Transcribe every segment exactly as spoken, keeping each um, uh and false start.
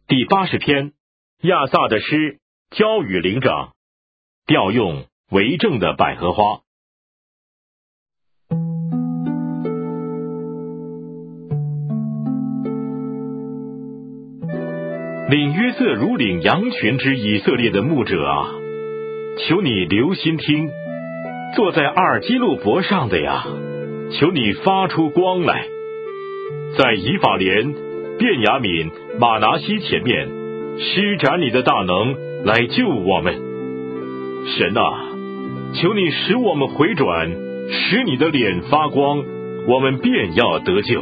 第八十篇，亚萨的诗，交与灵长，调用为政的百合花。领约瑟如领羊群之以色列的牧者啊，求你留心听，坐在阿尔基路伯上的呀，求你发出光来，在以法莲、便雅悯、马拿西前面施展你的大能来救我们。神啊，求你使我们回转，使你的脸发光，我们便要得救。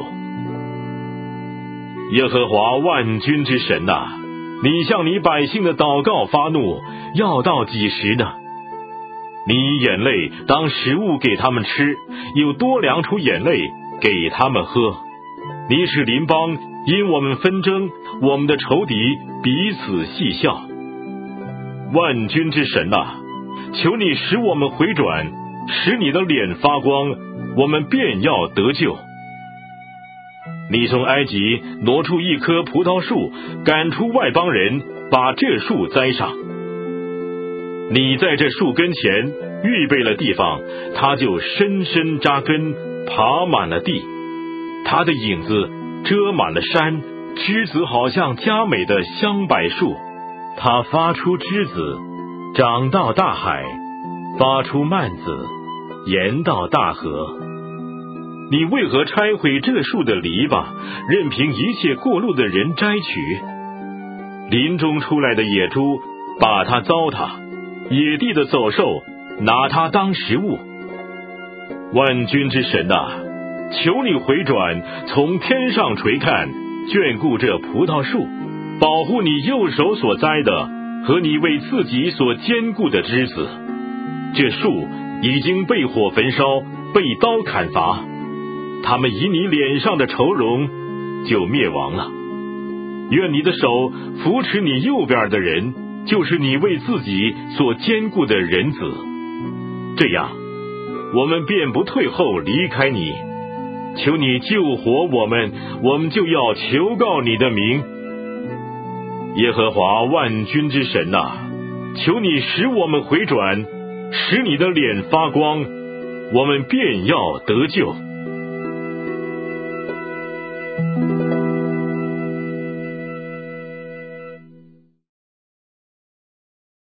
耶和华万军之神啊，你向你百姓的祷告发怒，要到几时呢？你眼泪当食物给他们吃，又多量出眼泪给他们喝。你使邻邦因我们纷争，我们的仇敌彼此戏笑。万军之神啊，求你使我们回转，使你的脸发光，我们便要得救。你从埃及挪出一棵葡萄树，赶出外邦人，把这树栽上。你在这树根前预备了地方，它就深深扎根，爬满了地。它的影子遮满了山，枝子好像佳美的香柏树。它发出枝子，长到大海，发出蔓子，延到大河。你为何拆毁这树的篱笆，任凭一切过路的人摘取？林中出来的野猪把它糟蹋，野地的走兽拿它当食物。万军之神啊，求你回转，从天上垂看，眷顾这葡萄树，保护你右手所栽的和你为自己所坚固的枝子。这树已经被火焚烧，被刀砍伐，他们以你脸上的愁容就灭亡了。愿你的手扶持你右边的人，就是你为自己所坚固的人子。这样，我们便不退后离开你。求你救活我们，我们就要求告你的名。耶和华万军之神啊，求你使我们回转，使你的脸发光，我们便要得救。